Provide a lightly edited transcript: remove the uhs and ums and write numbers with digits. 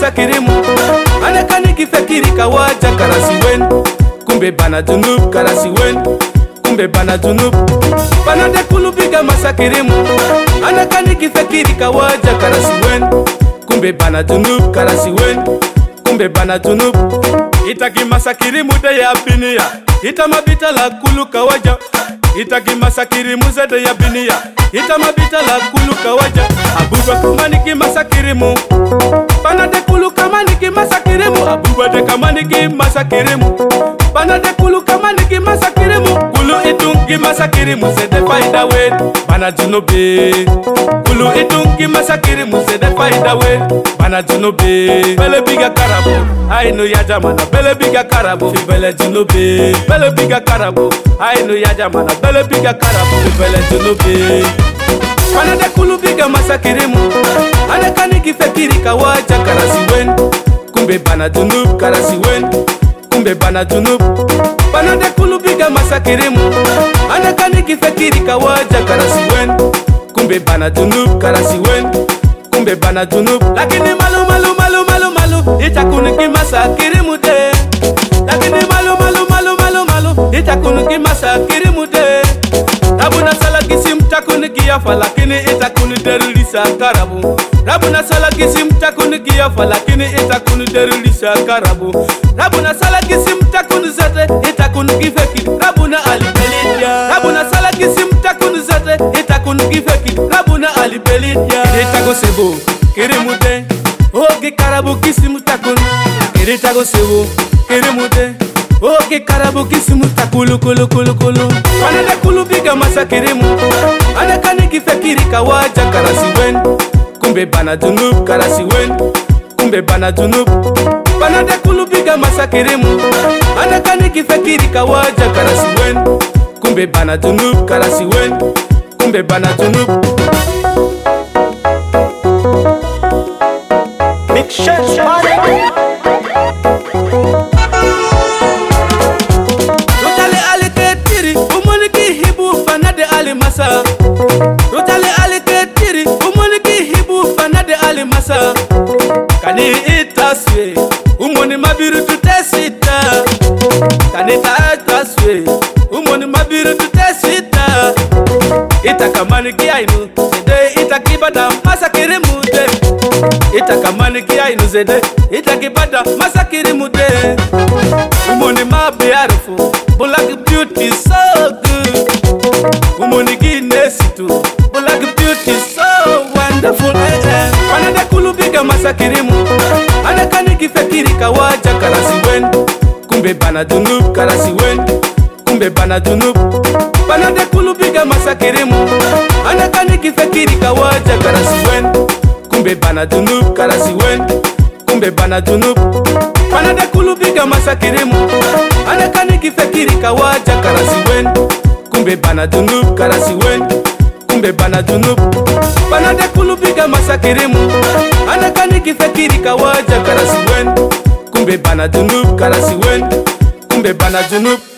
masakirimu, anakani kifekiri kawaja karasi wen, kumbe bana junub karasi wen, kumbe bana junub. Bana de kulu biga masakirimu, anakani kifekiri kawaja karasi wen, kumbe bana junub karasi wen, kumbe bana junub. Itaki masakirimu de ya binia, itamabita la kulu kawaja. Itaki masakirimu zede ya binia, itamabita la kulu kawaja. Abuba kumaniki masakirimu, bana de kulu kamaniki masakirimu. Abuba de kamaniki masakirimu, bana de kulu kamaniki masakirimu. Kulu itungi masakirimu zede faida wen, bana junubi. Kulu itungi masakirimu zede faida wen, bana junubi. Bele biga karabu, ainu ya jamana. Bele biga karabu, fi bele junubi. Bele biga karabu, ainu ya jamana. Bele biga karabu, fi bele junubi. Bana de kulu biga masakirimu, anakani kifekiri kawaja karasi wen, kumbe bana junub karasi wen, kumbe bana junub. Bana de kulu biga masakirimu, anakani kifekiri kawaja karasi wen, kumbe bana junub karasi wen, kumbe bana junub. Lakini malu malu malu malu malu, itakuniki masakirimu de. Lakini malu malu malu malu malu, itakuniki masakirimu de. Rabuna sala kisim takuniki yafa, lakini itakuni derulisa karabu. Rabuna sala kisim takuniki yafa, lakini itakuni derulisa karabu. Rabuna sala kisim takuni zete, itakuni kifeki. Rabuna alibelidia. Rabuna sala kisim takuni zete, itakuni kifeki. Rabuna alibelidia. Iritago sebo kirimude, oge karabu kisim takuni. Iritago sebo kirimude, oge karabu kisimu takulu kulu kulu kulu. Bana de kulu biga masakirimu, anakani kifekiri kawaja karasi wen, kumbe bana junub karasi wen, kumbe bana junub. Bana de kulu biga masakirimu, anakani kifekiri kawaja karasi wen, kumbe bana junub karasi wen, kumbe bana junub. Big shots masa. Rutali aliketiri, umoniki hibu fanade ali masa. Kani itaswe, umoni mabiru tutesita. Kani itaswe, umoni mabiru tutesita. Itakamani kiainu, zede itakibada masakirimu de. Itakamani kiainu zede, itakibada masakirimu de. Umoni mabiarufu, black beauty so good. Umoni kinesitu, black beauty so wonderful. Bana de kulu biga masakirimu, anakani kifekiri kawaja karasi wen, kumbe bana junub karasi wen, kumbe bana junub. Bana de kulu biga masakirimu, anakani kifekiri kawaja karasi wen, kumbe bana junub karasi wen, kumbe bana junub. Bana de kulu biga masakirimu, anakani kifekiri kawaja karasi wen, kumbe bana junub karasi wen, kumbe bana junub. Bana de kulu biga masakirimu, anakani kifekiri kawaja karasi wen, kumbe bana junub karasi wen, kumbe bana junub.